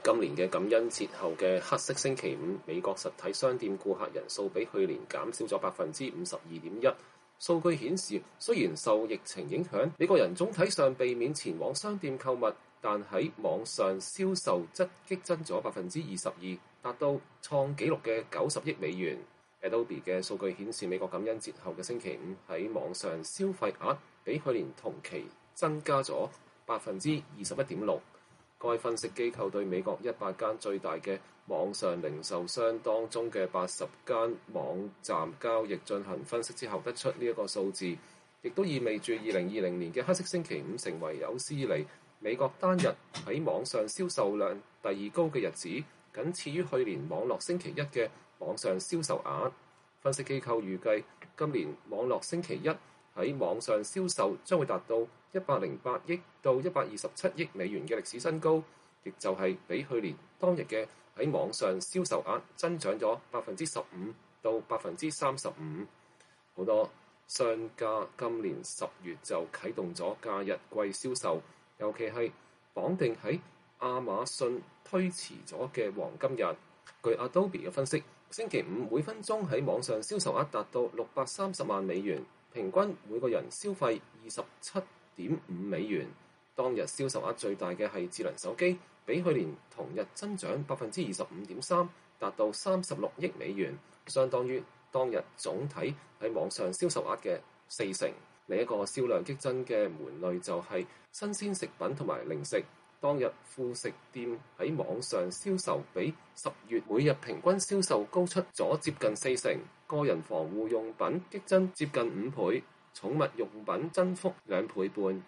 今年嘅感恩節後嘅黑色星期五，美國實體商店顧客人數比去年減少咗52.1%。數據顯示，雖然受疫情影響，美國人總體上避免前往商店購物，但喺網上銷售則激增咗22%，達到創紀錄嘅90億美元。Adobe 嘅數據顯示，美國感恩節後嘅星期五喺網上消費額比去年同期增加咗21.6%。該分析機構對美國100間最大嘅網上零售商當中嘅80間網站交易進行分析之後，得出呢一個數字，亦都意味住2020年嘅黑色星期五成為有史以嚟美國單日喺網上銷售量第二高嘅日子，僅次於去年網絡星期一嘅網上銷售額。分析機構預計今年網絡星期一喺網上銷售將會達到108億到127億美元嘅歷史新高，亦就係比去年當日嘅喺網上銷售額增長咗15%到35%。好多商家今年10月就啟動咗假日季銷售，尤其係綁定喺亞馬遜推遲咗嘅黃金日。據 Adobe 嘅分析，星期五每分鐘喺網上銷售額達到630萬美元，平均每個人消費27.5美元。當日銷售額最大嘅係智能手機，比去年同日增長25.3%，達到36億美元，相當於當日總體喺網上銷售額嘅40%。另一個銷量激增嘅門類就係新鮮食品同埋零食。當日副食店喺網上銷售比10月每日平均銷售高出咗接近40%，個人防護用品激增接近5倍，寵物用品增幅2倍半。